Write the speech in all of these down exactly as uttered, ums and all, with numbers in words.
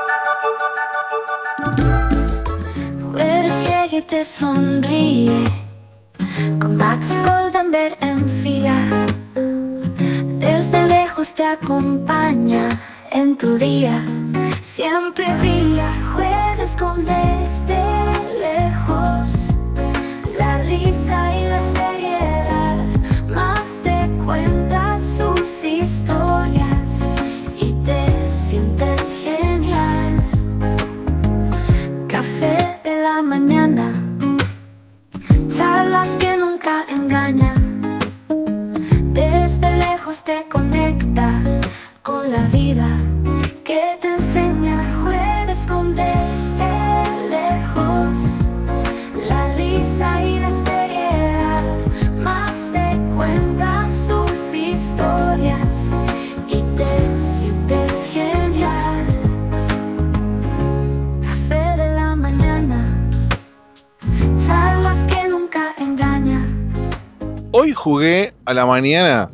Jueves llega y te sonríe, con Max Goldenberg en fila. Desde lejos te acompaña en tu día, siempre brilla. Jueves con Desde Lejos, la risa y la seriedad. Max te cuenta sus historias y te sientes genial. Café de la mañana, charlas que nunca engañan. Desde lejos te conecta con la vida que te enseña. Jueves con Desde Lejos, la risa y la seriedad. Max te cuenta sus historias y te sientes genial. Café de la mañana, charlas que nunca engañan. Hoy jugué a la mañana,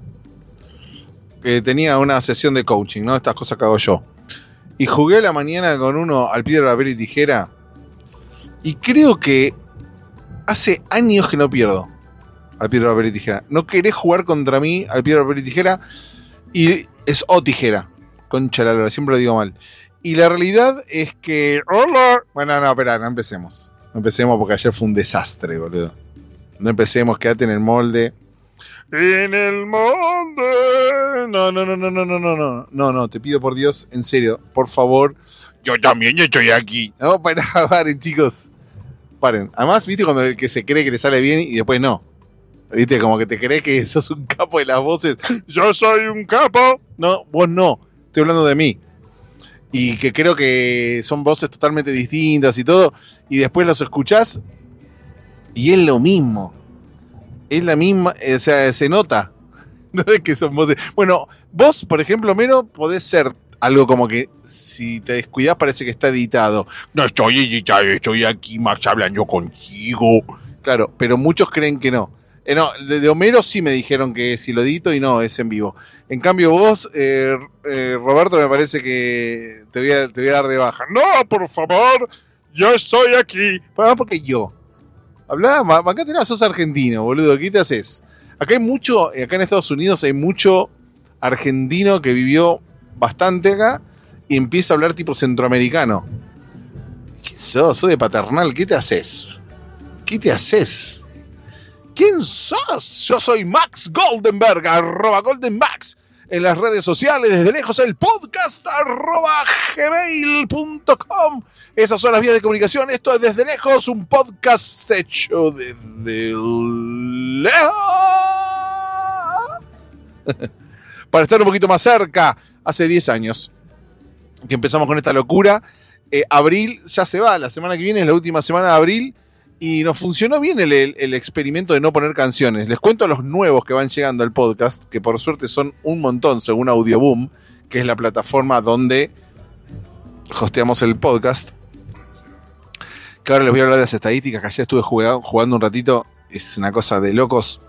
que tenía una sesión de coaching, ¿no? Estas cosas que hago yo. Y jugué a la mañana con uno al piedra, papel y tijera. Y creo que hace años que no pierdo al piedra, papel y tijera. No querés jugar contra mí al piedra, papel y tijera. Y es o tijera. Concha la lora, siempre lo digo mal. Y la realidad es que... ¡Hola! Bueno, no, espera, no empecemos. No empecemos porque ayer fue un desastre, boludo. No empecemos, quédate en el molde. En el molde. No, no, no, no, no, no, no, no, no, no, te pido por Dios, en serio, por favor. Yo también estoy aquí. No, para, paren, chicos. Paren. Además, viste cuando el que se cree que le sale bien y después no. Viste, como que te crees que sos un capo de las voces. Yo soy un capo. No, vos no. Estoy hablando de mí. Y que creo que son voces totalmente distintas y todo. Y después los escuchás y es lo mismo. Es la misma, o sea, se nota. No es que son voces. Bueno, vos, por ejemplo, Mero, podés ser algo como que si te descuidás parece que está editado. No estoy editado, estoy aquí, Max, hablando contigo. Claro, pero muchos creen que no. Eh, no, de, de Homero sí me dijeron que si lo edito y no, es en vivo. En cambio vos, eh, eh, Roberto, me parece que te voy, a, te voy a dar de baja. No, por favor, yo estoy aquí. Bueno, porque yo. Hablá, acá tenés, sos argentino, boludo, ¿qué te haces? Acá hay mucho, acá en Estados Unidos hay mucho argentino que vivió bastante acá y empieza a hablar tipo centroamericano. ¿Qué sos? Sos de Paternal, ¿qué te haces? ¿Qué te haces? ¿Quién sos? Yo soy Max Goldenberg, arroba GoldenMax. En las redes sociales, desde lejos, el podcast, arroba gmail punto com. Esas son las vías de comunicación. Esto es Desde Lejos, un podcast hecho desde lejos. Para estar un poquito más cerca, hace diez años que empezamos con esta locura. Eh, abril ya se va, la semana que viene es la última semana de abril. Y nos funcionó bien el, el, el experimento de no poner canciones. Les cuento a los nuevos que van llegando al podcast, que por suerte son un montón según Audioboom, que es la plataforma donde hosteamos el podcast. Que ahora les voy a hablar de las estadísticas, que ayer estuve jugando, jugando un ratito. Es una cosa de locos.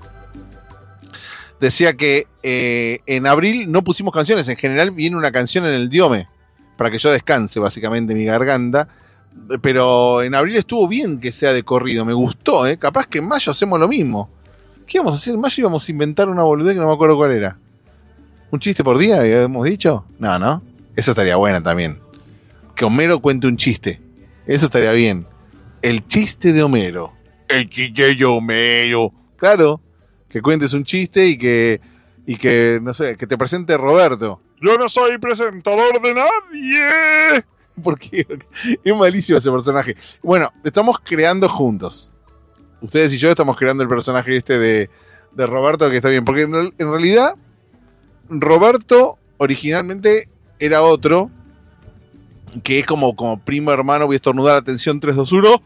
Decía que eh, en abril no pusimos canciones. En general viene una canción en el diome, para que yo descanse básicamente mi garganta. Pero en abril estuvo bien que sea de corrido. Me gustó, ¿eh? Capaz que en mayo hacemos lo mismo. ¿Qué íbamos a hacer? En mayo íbamos a inventar una boludez que no me acuerdo cuál era. ¿Un chiste por día? ¿Habíamos dicho? No, ¿no? Esa estaría buena también. Que Homero cuente un chiste. Eso estaría bien. El chiste de Homero. El chiste de Homero. Claro. Que cuentes un chiste y que, y que, no sé, que te presente Roberto. Yo no soy presentador de nadie. Porque es malísimo ese personaje. Bueno, estamos creando juntos. Ustedes y yo estamos creando el personaje este de, de Roberto, que está bien. Porque en, en realidad, Roberto originalmente era otro, que es como, como primo hermano. Voy a estornudar, atención, tres, dos, uno.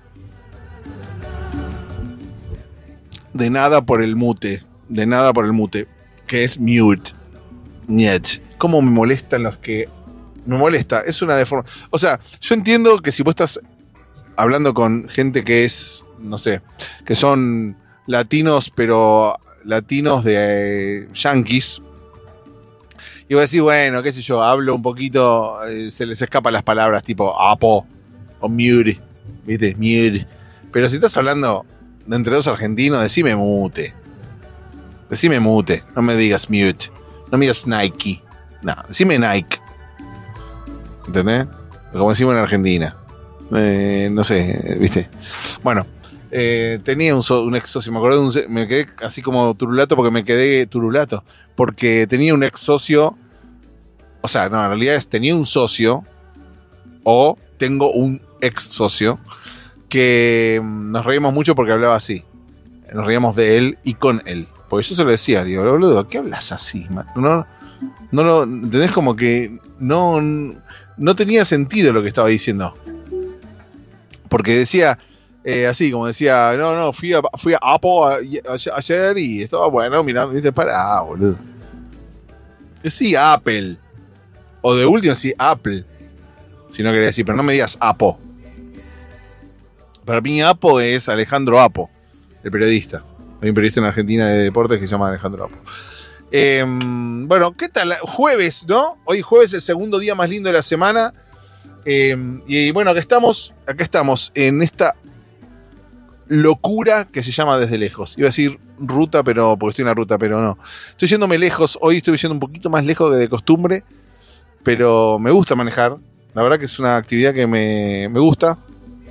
De nada por el mute. De nada por el mute. Que es mute. Niet. ¿Cómo me molestan los que... Me molesta, es una deformación. O sea, yo entiendo que si vos estás hablando con gente que es, no sé, que son latinos, pero latinos de eh, yanquis, Y vos decís, bueno, qué sé yo, hablo un poquito, eh, se les escapan las palabras tipo apo o mute, ¿viste? Mute. Pero si estás hablando de entre dos argentinos, decime mute. Decime mute, no me digas mute. No me digas Nike. No, decime Nike. ¿Entendés? Como decimos en Argentina. Eh, no sé, ¿viste? Bueno, eh, tenía un, so, un ex socio, me acordé de un, me quedé así como turulato porque me quedé turulato. Porque tenía un ex socio. O sea, no, en realidad es tenía un socio. O tengo un ex socio. Que nos reímos mucho porque hablaba así. Nos reíamos de él y con él. Porque yo se lo decía, digo, boludo, ¿qué hablas así, man? No, no lo, ¿entendés? Como que no, no tenía sentido lo que estaba diciendo. Porque decía, eh, así, como decía, no, no, fui a, fui a Apple ayer y estaba bueno, mirando, viste, pará, boludo. Sí, Apple. O de último, sí, Apple. Si no quería decir, pero no me digas Apo. Para mí Apo es Alejandro Apo, el periodista. Hay un periodista en Argentina de deportes que se llama Alejandro Apo. Eh, bueno, ¿qué tal? Jueves, ¿no? Hoy jueves, el segundo día más lindo de la semana. Eh, y bueno, acá estamos, acá estamos en esta locura que se llama Desde Lejos. Iba a decir ruta, pero porque estoy en la ruta, pero no. Estoy yéndome lejos. Hoy estoy yendo un poquito más lejos que de costumbre, pero me gusta manejar. La verdad que es una actividad que me, me gusta.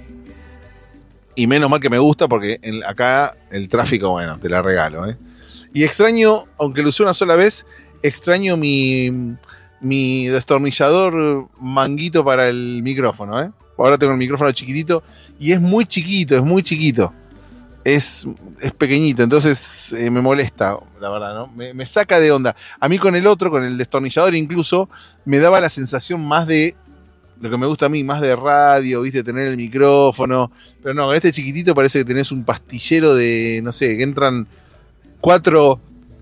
Y menos mal que me gusta porque en, acá el tráfico, bueno, te la regalo, ¿eh? Y extraño, aunque lo usé una sola vez, extraño mi, mi destornillador manguito para el micrófono, ¿eh? Ahora tengo el micrófono chiquitito y es muy chiquito, es muy chiquito. Es, es pequeñito, entonces eh, me molesta, la verdad, ¿no? Me, me saca de onda. A mí con el otro, con el destornillador incluso, me daba la sensación más de lo que me gusta a mí, más de radio, viste, tener el micrófono. Pero no, con este chiquitito parece que tenés un pastillero de, no sé, que entran cuatro...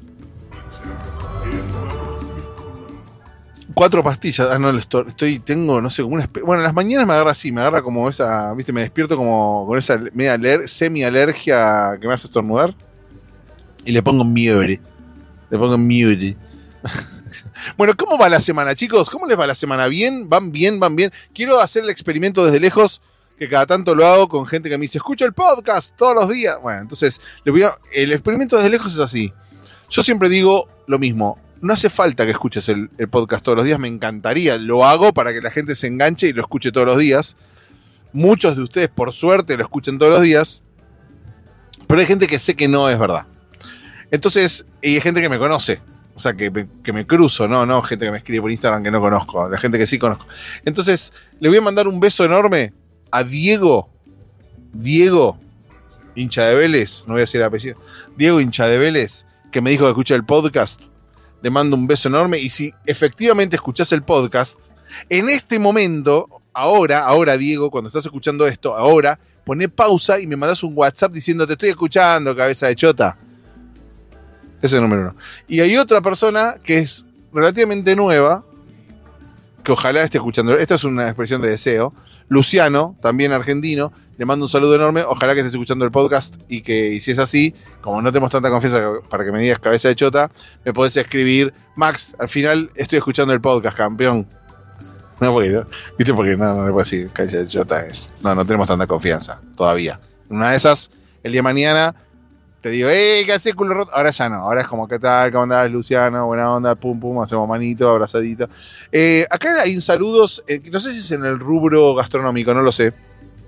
Cuatro pastillas. Ah, no, estoy, estoy tengo, no sé, como una... Bueno, en las mañanas me agarra así, me agarra como esa, viste, me despierto como con esa media aler, semi-alergia que me hace estornudar. Y le pongo mute. Le pongo mute. Bueno, ¿cómo va la semana, chicos? ¿Cómo les va la semana? ¿Bien? ¿Van bien? ¿Van bien? Quiero hacer el experimento desde lejos, que cada tanto lo hago con gente que me dice, escucho el podcast todos los días. Bueno, entonces, les voy a, el experimento desde lejos es así. Yo siempre digo lo mismo. No hace falta que escuches el, el podcast todos los días. Me encantaría. Lo hago para que la gente se enganche y lo escuche todos los días. Muchos de ustedes, por suerte, lo escuchen todos los días. Pero hay gente que sé que no es verdad. Entonces, y hay gente que me conoce. O sea, que me, que me cruzo, ¿no? No gente que me escribe por Instagram que no conozco. La gente que sí conozco. Entonces, le voy a mandar un beso enorme a Diego. Diego, hincha de Vélez. No voy a decir el apellido. Diego, hincha de Vélez, que me dijo que escucha el podcast. Le mando un beso enorme. Y si efectivamente escuchás el podcast, en este momento, ahora, ahora, Diego, cuando estás escuchando esto, ahora, poné pausa y me mandás un WhatsApp diciendo, te estoy escuchando, cabeza de chota. Ese es el número uno. Y hay otra persona que es relativamente nueva, que ojalá esté escuchando. Esta es una expresión de deseo. Luciano, también argentino. Le mando un saludo enorme. Ojalá que estés escuchando el podcast y que, y si es así, como no tenemos tanta confianza para que me digas cabeza de chota, me podés escribir, Max, al final estoy escuchando el podcast, campeón. No, porque, ¿no? ¿Viste? Porque no, no le puedo decir cabeza de chota. Es, no, no tenemos tanta confianza todavía. Una de esas, el día de mañana, te digo, ¡eh, qué haces, culo roto! Ahora ya no, ahora es como, ¿qué tal? ¿Cómo andás, Luciano? Buena onda, pum, pum, hacemos manito, abrazadito. Eh, acá hay saludos, eh, no sé si es en el rubro gastronómico, no lo sé.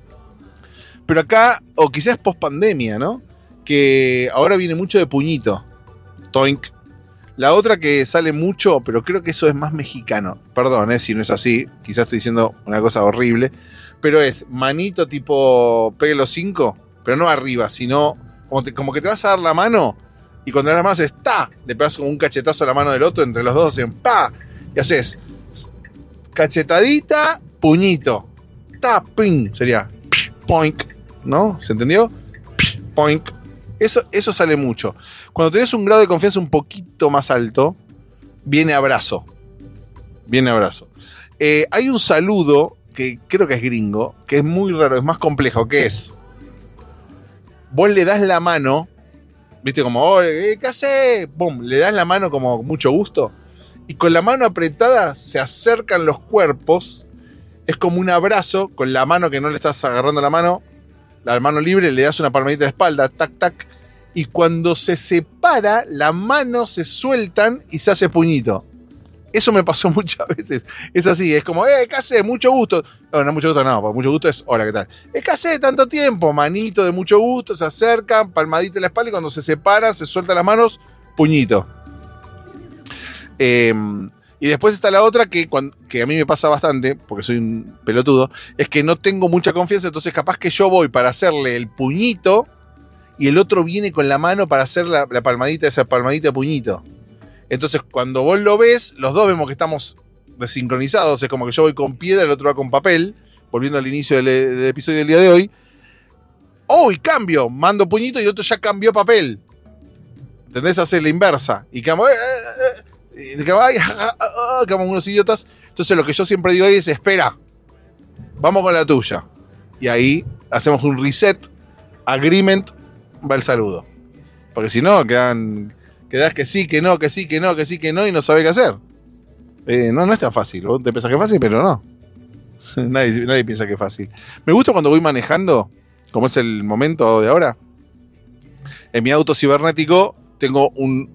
Pero acá, o quizás post pandemia, ¿no? Que ahora viene mucho de puñito. Toink. La otra que sale mucho, pero creo que eso es más mexicano. Perdón, eh, si no es así, quizás estoy diciendo una cosa horrible. Pero es manito tipo pegue los cinco, pero no arriba, sino... Como, te, como que te vas a dar la mano y cuando das la mano haces ¡ta! Le pegas como un cachetazo a la mano del otro, entre los dos hacen ¡pa! Y haces cachetadita, puñito. ¡Ta! ¡Ping! Sería poink, ¿no? ¿Se entendió? Poink. Eso, eso sale mucho. Cuando tenés un grado de confianza un poquito más alto, viene abrazo. Viene abrazo. Eh, hay un saludo que creo que es gringo, que es muy raro, es más complejo, que es... Vos le das la mano, viste, como, oh, ¿qué haces? Pum, le das la mano como mucho gusto. y con la mano apretada se acercan los cuerpos. Es como un abrazo con la mano que no le estás agarrando la mano, la mano libre, le das una palmadita de espalda, tac, tac, y cuando se separa, las manos se sueltan y se hace puñito. Eso me pasó muchas veces. Es así, es como, eh, ¿qué haces? Mucho gusto. No, no, mucho gusto no, porque mucho gusto es, hola, ¿qué tal? Es que hace tanto tiempo, manito de mucho gusto, se acercan, palmadita en la espalda y cuando se separan, se sueltan las manos, puñito. Eh, y después está la otra que, cuando, que a mí me pasa bastante, porque soy un pelotudo, es que no tengo mucha confianza, entonces capaz que yo voy para hacerle el puñito y el otro viene con la mano para hacer la, la palmadita, esa palmadita de puñito. Entonces, cuando vos lo ves, los dos vemos que estamos desincronizados. Es como que yo voy con piedra, el otro va con papel. Volviendo al inicio del, del episodio del día de hoy. ¡Oh! Y cambio. Mando puñito y el otro ya cambió papel. ¿Entendés? Hace la inversa. Y quedamos... Eh, eh, eh, quedamos, ay, ah, ah, ah, quedamos unos idiotas. Entonces, lo que yo siempre digo ahí es, espera. Vamos con la tuya. Y ahí hacemos un reset. Agreement. Va el saludo. Porque si no, quedan... Quedás que sí, que no, que sí, que no, que sí, que no y no sabés qué hacer. Eh, no, no es tan fácil. Vos te pensás que es fácil, pero no. nadie, nadie piensa que es fácil. Me gusta cuando voy manejando, como es el momento de ahora. En mi auto cibernético tengo un,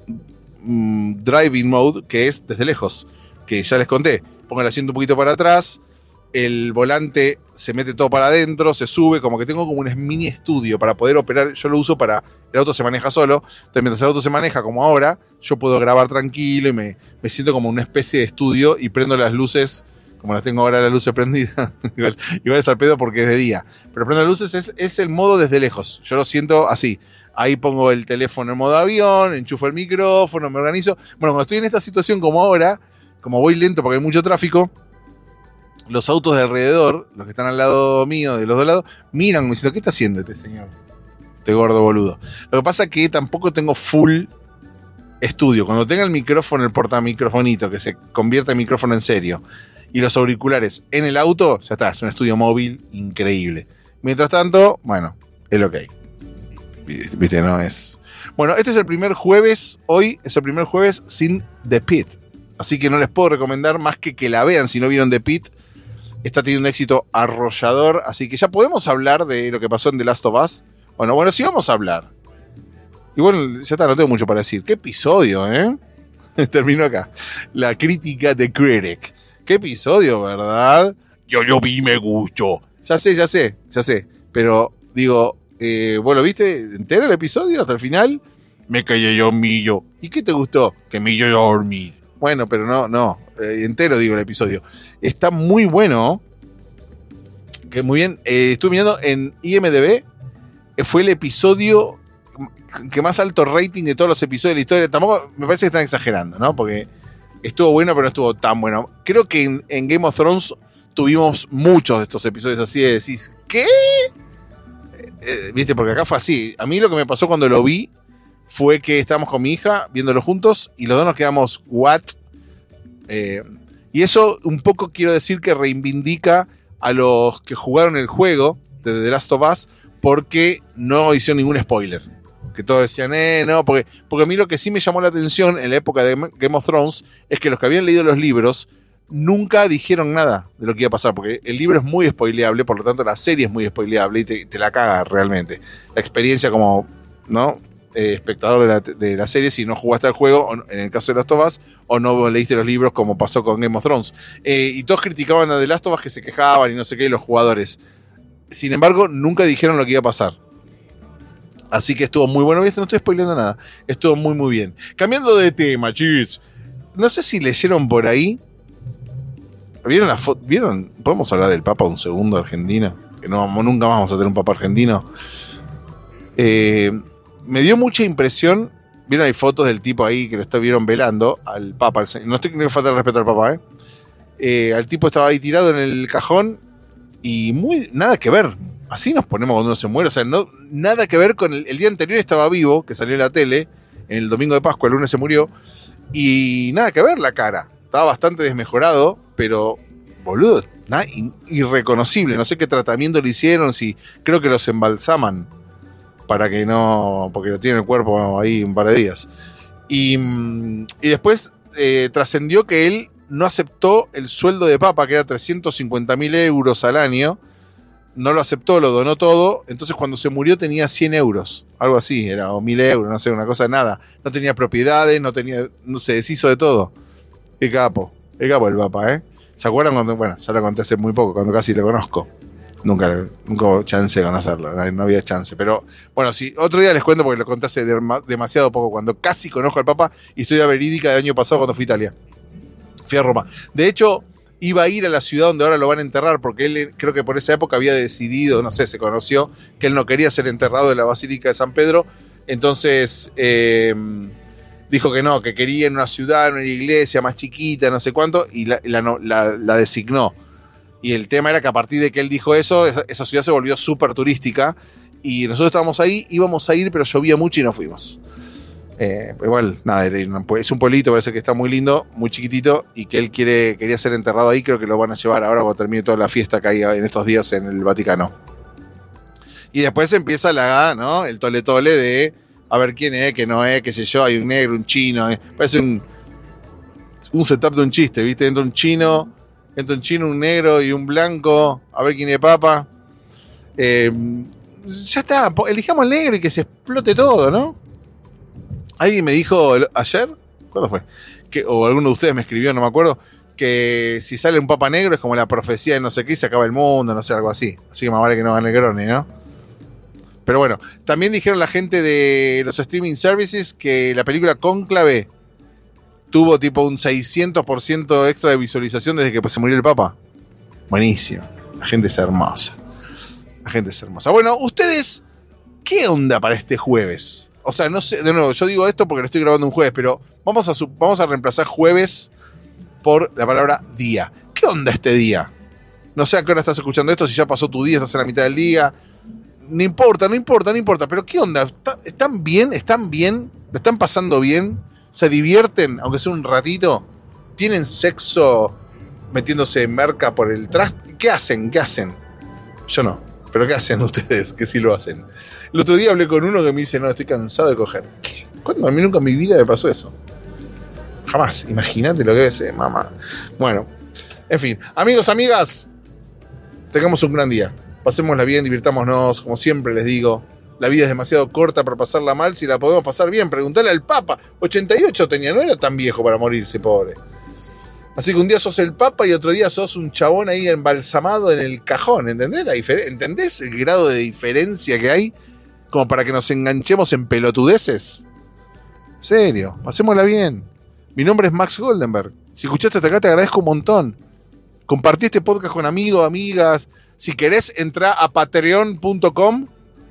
un driving mode que es desde lejos. Que ya les conté. Pongo el asiento un poquito para atrás. El volante se mete todo para adentro, se sube, como que tengo como un mini estudio para poder operar. Yo lo uso para... El auto se maneja solo, entonces mientras el auto se maneja como ahora, yo puedo grabar tranquilo y me, me siento como una especie de estudio y prendo las luces, como las tengo ahora las luces prendidas. igual, igual es al pedo porque es de día. Pero prendo las luces, es, es el modo desde lejos. Yo lo siento así. Ahí pongo el teléfono en modo avión, enchufo el micrófono, me organizo. Bueno, cuando estoy en esta situación como ahora, como voy lento porque hay mucho tráfico, los autos de alrededor, los que están al lado mío, de los dos lados, miran me diciendo, ¿qué está haciendo este señor? Este gordo boludo. Lo que pasa es que tampoco tengo full estudio. Cuando tenga el micrófono, el portamicrofonito, que se convierta en micrófono en serio, y los auriculares en el auto, ya está, es un estudio móvil increíble. Mientras tanto, bueno, es lo que hay. Viste, no es... Bueno, este es el primer jueves, hoy es el primer jueves sin The Pit. Así que no les puedo recomendar más que que la vean si no vieron The Pit. Está teniendo un éxito arrollador, así que ya podemos hablar de lo que pasó en The Last of Us. Bueno, bueno, sí vamos a hablar. Y bueno, ya está, no tengo mucho para decir. ¿Qué episodio, eh? Terminó acá. La crítica de Critic. ¿Qué episodio, verdad? Yo lo vi, me gustó. Ya sé, ya sé, ya sé. Pero, digo, eh, ¿vos lo viste entero el episodio hasta el final? Me callé yo, Millo. ¿Y qué te gustó? Que Millo iba a dormir. Bueno, pero no, no. Eh, entero digo el episodio. Está muy bueno. Que muy bien. Eh, estuve mirando en I M D B. Fue el episodio que más alto rating de todos los episodios de la historia. Tampoco me parece que están exagerando, ¿no? Porque estuvo bueno, pero no estuvo tan bueno. Creo que en, en Game of Thrones tuvimos muchos de estos episodios así de decís, ¿qué? Eh, eh, ¿Viste? Porque acá fue así. A mí lo que me pasó cuando lo vi fue que estábamos con mi hija viéndolo juntos y los dos nos quedamos, ¿what? Eh, y eso un poco quiero decir que reivindica a los que jugaron el juego de The Last of Us, porque no hicieron ningún spoiler. Que todos decían, eh, no, porque, porque a mí lo que sí me llamó la atención en la época de Game of Thrones es que los que habían leído los libros nunca dijeron nada de lo que iba a pasar, porque el libro es muy spoileable, por lo tanto la serie es muy spoileable y te, te la caga realmente. La experiencia como, ¿no? Eh, espectador de la, de la serie, si no jugaste al juego, o, en el caso de Last of Us, o no leíste los libros como pasó con Game of Thrones. Eh, y todos criticaban a The Last of Us, que se quejaban y no sé qué, los jugadores. Sin embargo, nunca dijeron lo que iba a pasar. Así que estuvo muy bueno. No estoy spoileando nada. Estuvo muy, muy bien. Cambiando de tema, chicos. No sé si leyeron por ahí. ¿Vieron la foto? ¿Vieron? ¿Podemos hablar del Papa un segundo, Argentina? Que no, nunca más vamos a tener un Papa argentino. Eh, me dio mucha impresión. ¿Vieron? Hay fotos del tipo ahí que lo estuvieron velando al Papa. No estoy que falta el respeto al Papa, ¿eh? ¿eh? Al tipo estaba ahí tirado en el cajón. Y muy, nada que ver. Así nos ponemos cuando uno se muere. O sea, no, nada que ver con el, el día anterior estaba vivo, que salió en la tele, en el domingo de Pascua, el lunes se murió. Y nada que ver la cara. Estaba bastante desmejorado, pero, boludo, nada, irreconocible. No sé qué tratamiento le hicieron, si creo que los embalsaman para que no, porque lo tiene el cuerpo ahí un par de días. Y, y después eh, trascendió que él no aceptó el sueldo de papa, que era trescientos cincuenta mil euros al año. No lo aceptó, lo donó todo. Entonces cuando se murió tenía cien euros. Algo así, era, o mil euros, no sé, una cosa de nada. No tenía propiedades, no tenía, no se deshizo de todo. Qué capo, qué capo el papa, ¿eh? ¿Se acuerdan cuando, bueno, ya lo conté hace muy poco, cuando casi lo conozco? Nunca, nunca hubo chance de conocerlo, no, no había chance. Pero bueno, sí, otro día les cuento porque lo conté hace demasiado poco, cuando casi conozco al papa, historia verídica del año pasado cuando fui a Italia. Fui a Roma. De hecho, iba a ir a la ciudad donde ahora lo van a enterrar, porque él creo que por esa época había decidido, no sé, se conoció que él no quería ser enterrado en la Basílica de San Pedro, entonces eh, dijo que no, que quería en una ciudad, en una iglesia más chiquita, no sé cuánto, y la, la, la, la designó. Y el tema era que a partir de que él dijo eso, esa, esa ciudad se volvió súper turística, y nosotros estábamos ahí, íbamos a ir, pero llovía mucho y no fuimos. Eh, igual, nada, es un pueblito, parece que está muy lindo, muy chiquitito, y que él quiere, quería ser enterrado ahí. Creo que lo van a llevar ahora cuando termine toda la fiesta que hay en estos días en el Vaticano. Y después empieza la, ¿no? El tole tole de a ver quién es, qué no es, qué sé yo, hay un negro, un chino, eh. Parece un, un setup de un chiste, ¿viste? Entra un chino, entra un chino, un negro y un blanco, a ver quién es papa. Eh, ya está, elijamos el negro y que se explote todo, ¿no? Alguien me dijo ayer, ¿cuándo fue? Que, o alguno de ustedes me escribió, no me acuerdo, que si sale un papa negro es como la profecía de no sé qué y se acaba el mundo, no sé, algo así. Así que más vale que no gane el Grone, ¿no? Pero bueno, también dijeron la gente de los streaming services que la película Cónclave tuvo tipo un seiscientos por ciento extra de visualización desde que pues, se murió el papa. Buenísimo. La gente es hermosa. La gente es hermosa. Bueno, ustedes, ¿qué onda para este jueves? O sea, no sé, de nuevo, yo digo esto porque lo estoy grabando un jueves, pero vamos a, vamos a reemplazar jueves por la palabra día. ¿Qué onda este día? No sé a qué hora estás escuchando esto, si ya pasó tu día, estás en la mitad del día. No importa, no importa, no importa. Pero ¿qué onda? ¿Están bien? ¿Están bien? ¿Lo están pasando bien? ¿Se divierten, aunque sea un ratito? ¿Tienen sexo metiéndose en merca por el traste? ¿Qué hacen? ¿Qué hacen? Yo no. ¿Pero qué hacen ustedes que sí lo hacen? El otro día hablé con uno que me dice, no, estoy cansado de coger. ¿Qué? ¿Cuándo? A mí nunca en mi vida me pasó eso. Jamás. Imagínate lo que debe ser, mamá. Bueno, en fin. Amigos, amigas, tengamos un gran día. Pasémosla bien, divirtámonos. Como siempre les digo, la vida es demasiado corta para pasarla mal. Si la podemos pasar bien, preguntale al Papa. ochenta y ocho tenía, no era tan viejo para morirse, pobre. Así que un día sos el Papa y otro día sos un chabón ahí embalsamado en el cajón. ¿Entendés la difer- ¿Entendés el grado de diferencia que hay? Como para que nos enganchemos en pelotudeces. En serio, pasémosla bien. Mi nombre es Max Goldenberg. Si escuchaste hasta acá te agradezco un montón. Compartí este podcast con amigos, amigas. Si querés, entrá a patreon.com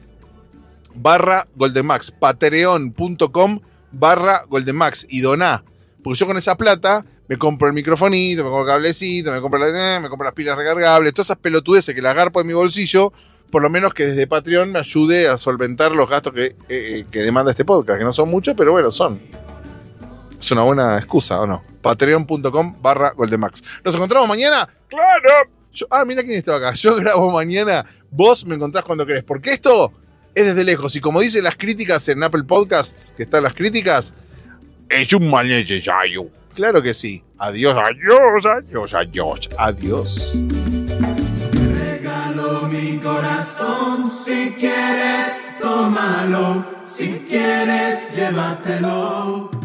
barra goldenmax. Patreon.com barra goldenmax. Y doná. Porque yo con esa plata me compro el microfonito, me compro el cablecito, me compro, la, me compro las pilas recargables. Todas esas pelotudeces que las agarpo en mi bolsillo. Por lo menos que desde Patreon me ayude a solventar los gastos que, eh, que demanda este podcast, que no son muchos, pero bueno, son. Es una buena excusa, ¿o no? Patreon.com barra Goldenmax. ¿Nos encontramos mañana? ¡Claro! Yo, ah, mira quién estaba acá. Yo grabo mañana. Vos me encontrás cuando querés. Porque esto es desde lejos. Y como dicen las críticas en Apple Podcasts, que están las críticas, es un mal necesario. Claro que sí. Adiós, adiós, adiós, adiós, adiós. Mi corazón, si quieres, tómalo, si quieres, llévatelo.